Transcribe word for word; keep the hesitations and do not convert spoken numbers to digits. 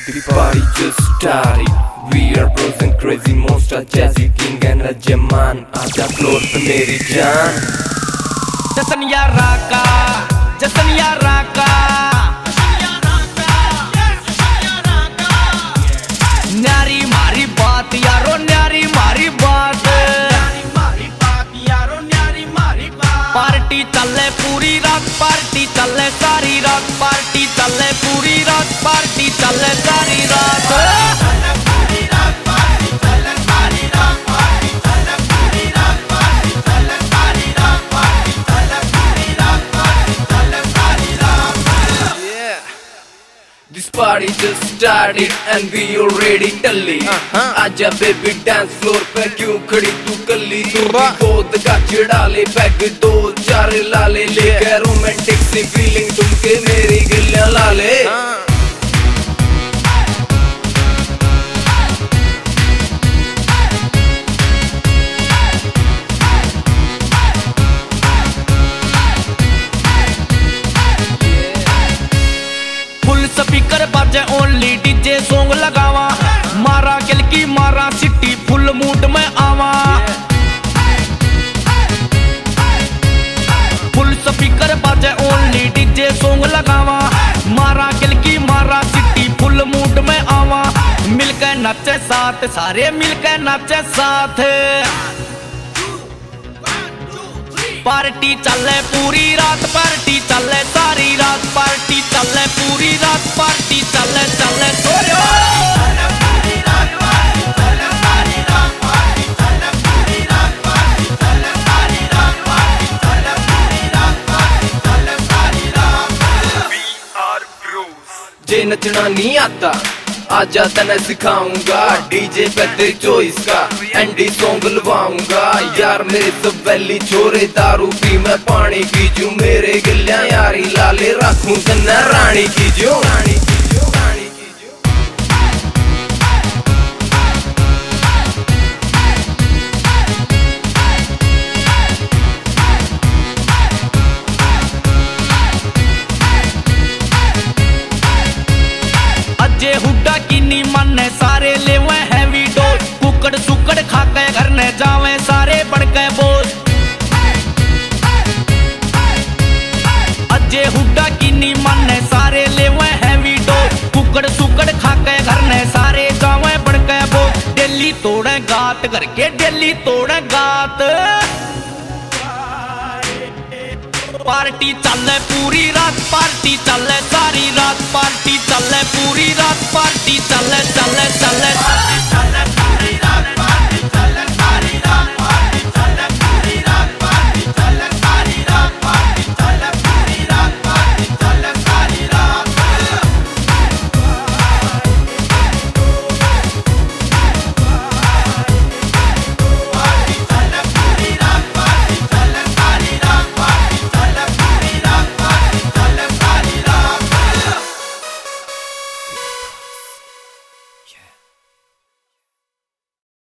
The party just started. We are bros and crazy monster, Jazzy King and Rajaman. आजा floor पे मेरी जान. Jason यारा का, जसन यारा का, न्यारी मारी बात यारो, न्यारी मारी बात, पार्टी चले पूरी रात, पार्टी चले सारी रात, पार्टी चले पूरी रात, पार्टी चले सारी रात. This party just started and we already टल्ली. आजा baby dance floor पे क्यों खड़ी तू कल्ली. तू भी गोद का चिड़ा ले, पैग दो चार लाले लेके रोमांटिक सी फीलिंग तुम के मेरी गिल्लियां लाले. स्पीकर बाजे ओनली डीजे सॉन्ग लगावा, मारा किल की मारा सिटी फुल मूड में आवा. फुल स्पीकर बाजे ओनली डीजे सॉन्ग लगावा, मारा किल की मारा सिटी फुल मूड में आवा. मिलकर नाचे साथ, सारे मिलकर नाचे साथ, पार्टी चले पूरी रात, पार्टी चले सारी रात, पार्टी चले पूरी रात, पार्टी चले चले सोयो. जे नचना नहीं आता आजा तने सिखाऊंगा, डीजे पे तेरी चॉइस का एंडी सॉन्ग लवाऊंगा. यार मेरे सब वैली छोरे दारू पी मैं पानी की जू, मेरे गिल्लियां यारी लाले रखूं तन्ना रानी की जो, रानी की जो, रानी की जो. अजे हुड्डा किन्नी मन्ने सारे लेवे हैवी डोज, कुकड़ सुकड़ खाके घर ने जावे सारे बढ़ के बोझ. अजे हुड्डा किन्नी मन्ने सारे लेवे हैवी डोज, कुकड़ सुकड़ खाके घर ने सारे जावे बढ़ के बोझ. दिल्ली तोड़े गात करके, दिल्ली तोड़े गात, पार्टी चले पूरी रात, पार्टी चले सारी रात, पार्टी चले पूरी रात, पार्टी चले चले चले.